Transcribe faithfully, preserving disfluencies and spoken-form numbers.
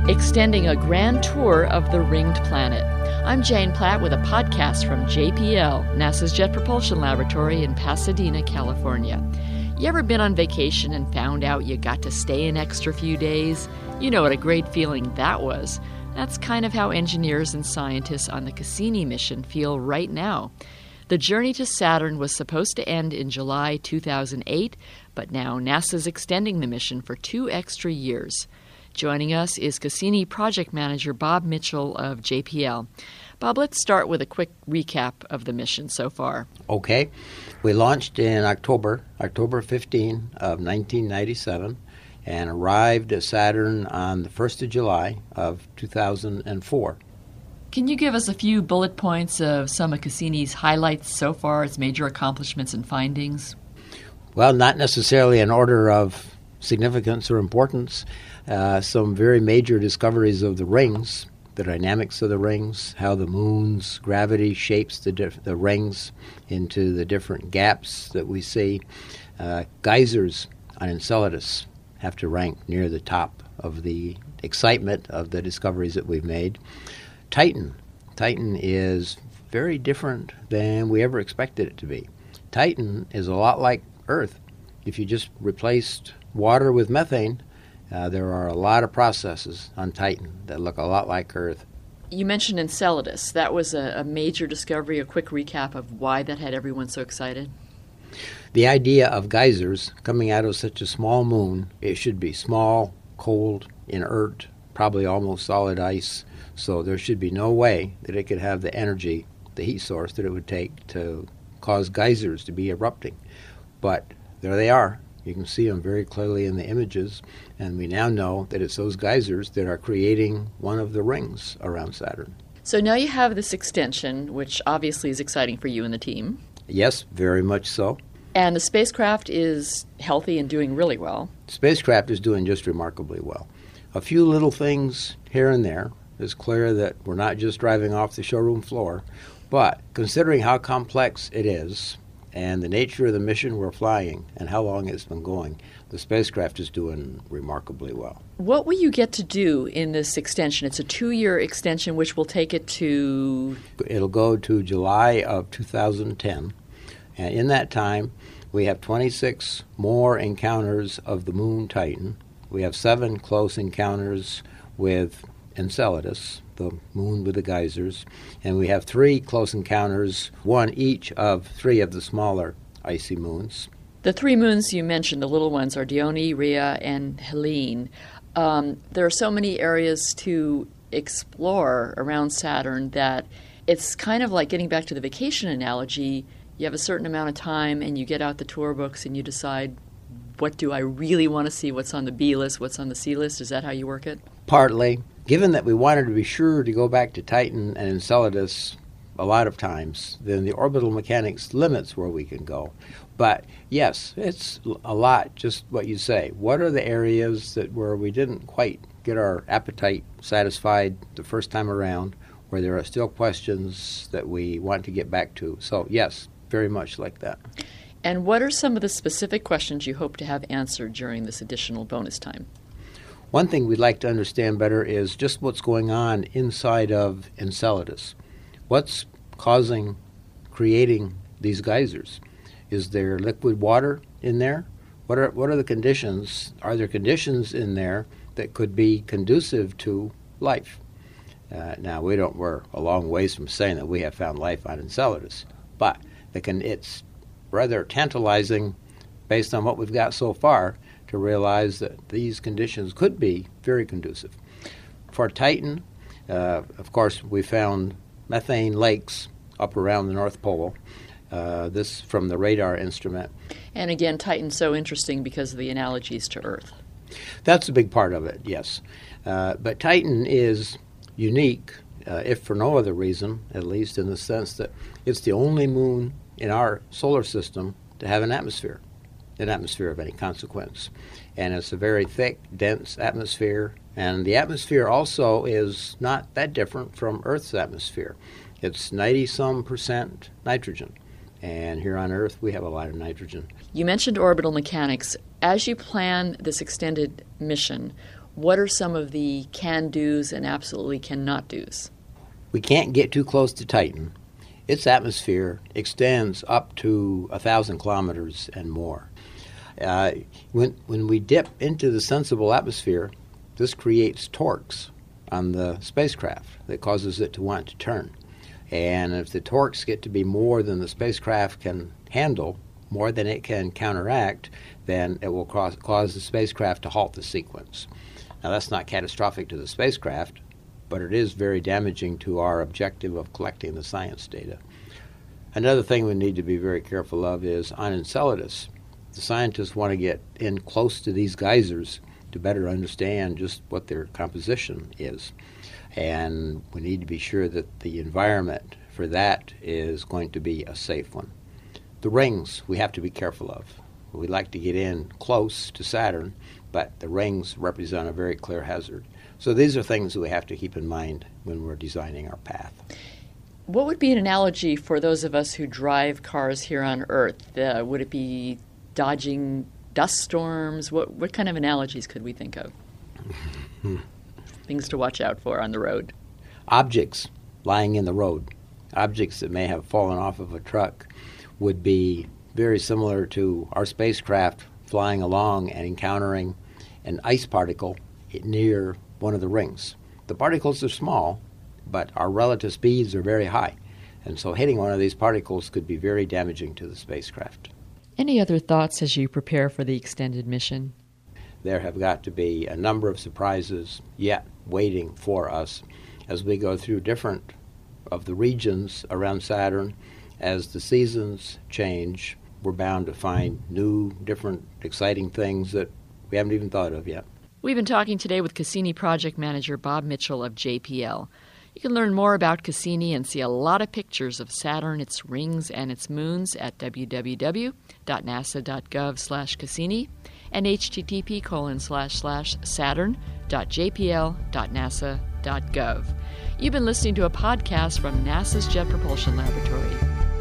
extending a grand tour of the ringed planet. I'm Jane Platt with a podcast from J P L, NASA's Jet Propulsion Laboratory in Pasadena, California. You ever been on vacation and found out you got to stay an extra few days? You know what a great feeling that was. That's kind of how engineers and scientists on the Cassini mission feel right now. The journey to Saturn was supposed to end in July two thousand eight, but now NASA's extending the mission for two extra years. Joining us is Cassini Project Manager Bob Mitchell of J P L. Bob, let's start with a quick recap of the mission so far. Okay. We launched in October, October fifteenth of nineteen ninety-seven, and arrived at Saturn on the first of July of two thousand four. Can you give us a few bullet points of some of Cassini's highlights so far, its major accomplishments and findings? Well, not necessarily in order of significance or importance. Uh, some very major discoveries of the rings, the dynamics of the rings, how the moon's gravity shapes the, diff- the rings into the different gaps that we see. Uh, geysers on Enceladus have to rank near the top of the excitement of the discoveries that we've made. Titan. Titan is very different than we ever expected it to be. Titan is a lot like Earth. If you just replaced water with methane, uh, there are a lot of processes on Titan that look a lot like Earth. You mentioned Enceladus. That was a, a major discovery, a quick recap of why that had everyone so excited. The idea of geysers coming out of such a small moon, it should be small, cold, inert, probably almost solid ice. So there should be no way that it could have the energy, the heat source that it would take to cause geysers to be erupting. But there they are. You can see them very clearly in the images, and we now know that it's those geysers that are creating one of the rings around Saturn. So now you have this extension, which obviously is exciting for you and the team. Yes, very much so. And the spacecraft is healthy and doing really well. Spacecraft is doing just remarkably well. A few little things here and there. It's clear that we're not just driving off the showroom floor, but considering how complex it is and the nature of the mission we're flying and how long it's been going, the spacecraft is doing remarkably well. What will you get to do in this extension? It's a two-year extension, which will take it to... It'll go to July of two thousand ten, and in that time, we have twenty-six more encounters of the moon Titan. We have seven close encounters with Enceladus, the moon with the geysers, and we have three close encounters, one each of three of the smaller icy moons. The three moons you mentioned, the little ones, are Dione, Rhea, and Helene. Um, there are so many areas to explore around Saturn that it's kind of like getting back to the vacation analogy. You have a certain amount of time and you get out the tour books and you decide, what do I really want to see? What's on the B list? What's on the C list? Is that how you work it? Partly. Given that we wanted to be sure to go back to Titan and Enceladus a lot of times, then the orbital mechanics limits where we can go. But yes, it's a lot, just what you say. What are the areas that where we didn't quite get our appetite satisfied the first time around, where there are still questions that we want to get back to? So yes, very much like that. And what are some of the specific questions you hope to have answered during this additional bonus time? One thing we'd like to understand better is just what's going on inside of Enceladus. What's causing, creating these geysers? Is there liquid water in there? What are what are the conditions? Are there conditions in there that could be conducive to life? Uh, now, we don't, we're a long ways from saying that we have found life on Enceladus, but the con- it's rather tantalizing, based on what we've got so far, to realize that these conditions could be very conducive. For Titan, uh, of course, we found methane lakes up around the North Pole, uh, this from the radar instrument. And again, Titan's so interesting because of the analogies to Earth. That's a big part of it, yes. Uh, but Titan is unique, uh, if for no other reason, at least in the sense that it's the only moon in our solar system to have an atmosphere. An atmosphere of any consequence. And it's a very thick, dense atmosphere. And the atmosphere also is not that different from Earth's atmosphere. It's ninety-some percent nitrogen. And here on Earth, we have a lot of nitrogen. You mentioned orbital mechanics. As you plan this extended mission, What are some of the can-dos and absolutely cannot-dos? We can't get too close to Titan. Its atmosphere extends up to a thousand kilometers and more. Uh, when, when we dip into the sensible atmosphere, this creates torques on the spacecraft that causes it to want to turn. And if the torques get to be more than the spacecraft can handle, more than it can counteract, then it will cause, cause the spacecraft to halt the sequence. Now, that's not catastrophic to the spacecraft, but it is very damaging to our objective of collecting the science data. Another thing we need to be very careful of is on Enceladus, the scientists want to get in close to these geysers to better understand just what their composition is. And we need to be sure that the environment for that is going to be a safe one. The rings we have to be careful of. We like to get in close to Saturn, but the rings represent a very clear hazard. So these are things that we have to keep in mind when we're designing our path. What would be an analogy for those of us who drive cars here on Earth? Uh, would it be dodging dust storms? What, what kind of analogies could we think of? Things to watch out for on the road. Objects lying in the road, objects that may have fallen off of a truck, would be very similar to our spacecraft flying along and encountering an ice particle near one of the rings. The particles are small, but our relative speeds are very high, and so hitting one of these particles could be very damaging to the spacecraft. Any other thoughts as you prepare for the extended mission? There have got to be a number of surprises yet waiting for us as we go through different of the regions around Saturn. As the seasons change, we're bound to find new, different, exciting things that we haven't even thought of yet. We've been talking today with Cassini project manager Bob Mitchell of J P L. You can learn more about Cassini and see a lot of pictures of Saturn, its rings, and its moons at www.nasa.gov slash Cassini and http colon slash slash saturn.jpl.nasa.gov. You've been listening to a podcast from NASA's Jet Propulsion Laboratory.